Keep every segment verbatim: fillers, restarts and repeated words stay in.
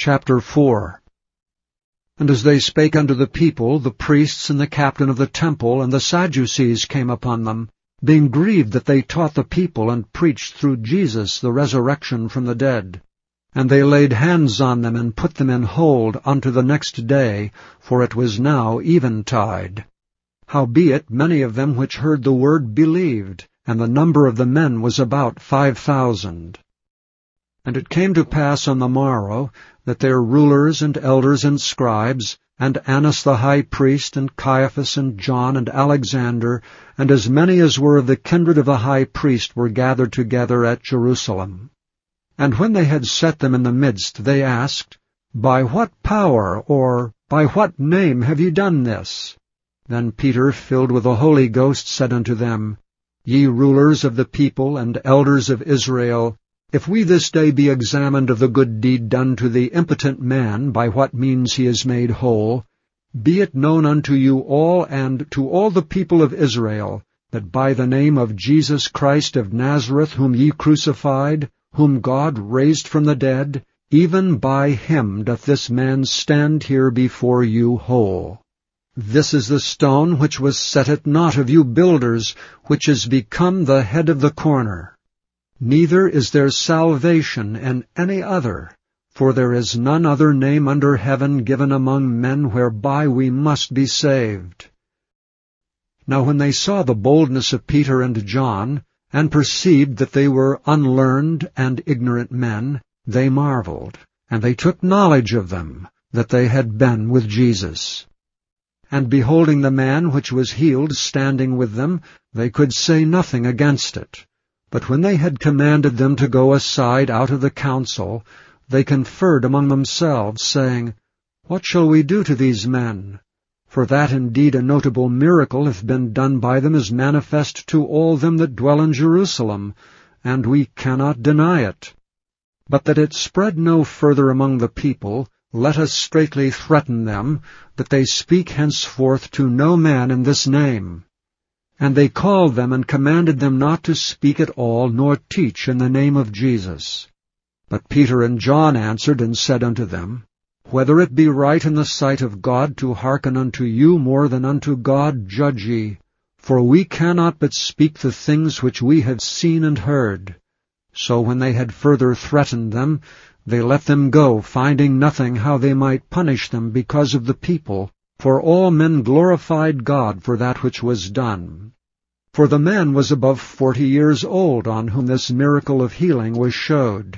Chapter four. And as they spake unto the people, the priests and the captain of the temple and the Sadducees came upon them, being grieved that they taught the people and preached through Jesus the resurrection from the dead. And they laid hands on them and put them in hold unto the next day, for it was now eventide. Howbeit many of them which heard the word believed, and the number of the men was about five thousand. And it came to pass on the morrow, that their rulers and elders and scribes, and Annas the high priest, and Caiaphas, and John, and Alexander, and as many as were of the kindred of the high priest, were gathered together at Jerusalem. And when they had set them in the midst, they asked, By what power, or by what name have ye done this? Then Peter, filled with the Holy Ghost, said unto them, Ye rulers of the people, and elders of Israel, if we this day be examined of the good deed done to the impotent man, by what means he is made whole, be it known unto you all and to all the people of Israel, that by the name of Jesus Christ of Nazareth, whom ye crucified, whom God raised from the dead, even by him doth this man stand here before you whole. This is the stone which was set at naught of you builders, which is become the head of the corner. Neither is there salvation in any other, for there is none other name under heaven given among men whereby we must be saved. Now when they saw the boldness of Peter and John, and perceived that they were unlearned and ignorant men, they marveled, and they took knowledge of them, that they had been with Jesus. And beholding the man which was healed standing with them, they could say nothing against it. But when they had commanded them to go aside out of the council, they conferred among themselves, saying, What shall we do to these men? For that indeed a notable miracle hath been done by them is manifest to all them that dwell in Jerusalem, and we cannot deny it. But that it spread no further among the people, let us straitly threaten them, that they speak henceforth to no man in this name. And they called them and commanded them not to speak at all, nor teach in the name of Jesus. But Peter and John answered and said unto them, Whether it be right in the sight of God to hearken unto you more than unto God, judge ye. For we cannot but speak the things which we have seen and heard. So when they had further threatened them, they let them go, finding nothing how they might punish them because of the people, for all men glorified God for that which was done. For the man was above forty years old, on whom this miracle of healing was showed.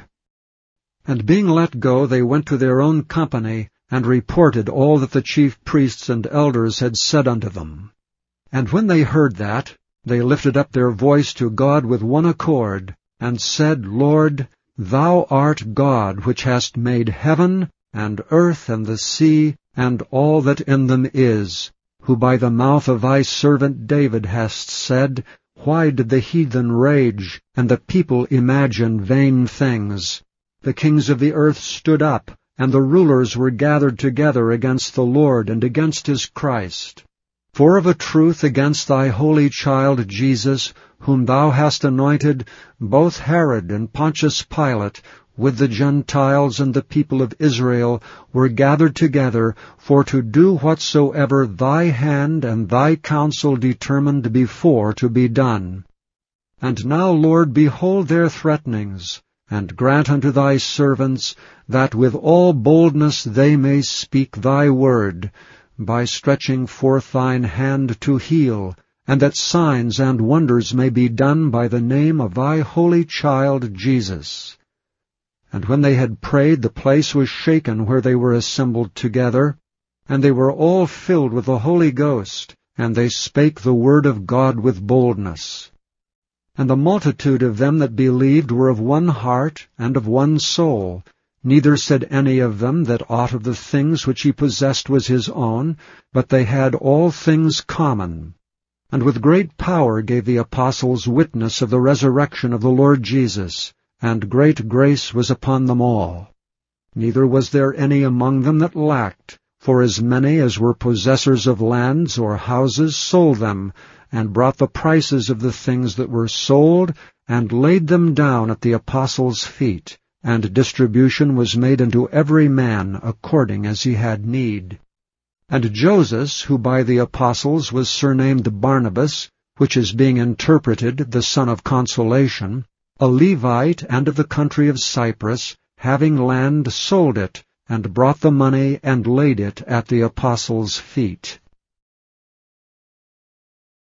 And being let go, they went to their own company, and reported all that the chief priests and elders had said unto them. And when they heard that, they lifted up their voice to God with one accord, and said, Lord, Thou art God, which hast made heaven, and earth, and the sea, and all that in them is, who by the mouth of thy servant David hast said, Why did the heathen rage, and the people imagine vain things? The kings of the earth stood up, and the rulers were gathered together against the Lord and against his Christ. For of a truth against thy holy child Jesus, whom thou hast anointed, both Herod and Pontius Pilate, with the Gentiles and the people of Israel, were gathered together for to do whatsoever thy hand and thy counsel determined before to be done. And now, Lord, behold their threatenings, and grant unto thy servants that with all boldness they may speak thy word, by stretching forth thine hand to heal, and that signs and wonders may be done by the name of thy holy child Jesus. And when they had prayed, the place was shaken where they were assembled together, and they were all filled with the Holy Ghost, and they spake the word of God with boldness. And the multitude of them that believed were of one heart and of one soul. Neither said any of them that aught of the things which he possessed was his own, but they had all things common. And with great power gave the apostles witness of the resurrection of the Lord Jesus, and great grace was upon them all. Neither was there any among them that lacked, for as many as were possessors of lands or houses sold them, and brought the prices of the things that were sold, and laid them down at the apostles' feet, and distribution was made unto every man according as he had need. And Joses, who by the apostles was surnamed Barnabas, which is being interpreted, the son of consolation, a Levite and of the country of Cyprus, having land, sold it, and brought the money, and laid it at the apostles' feet.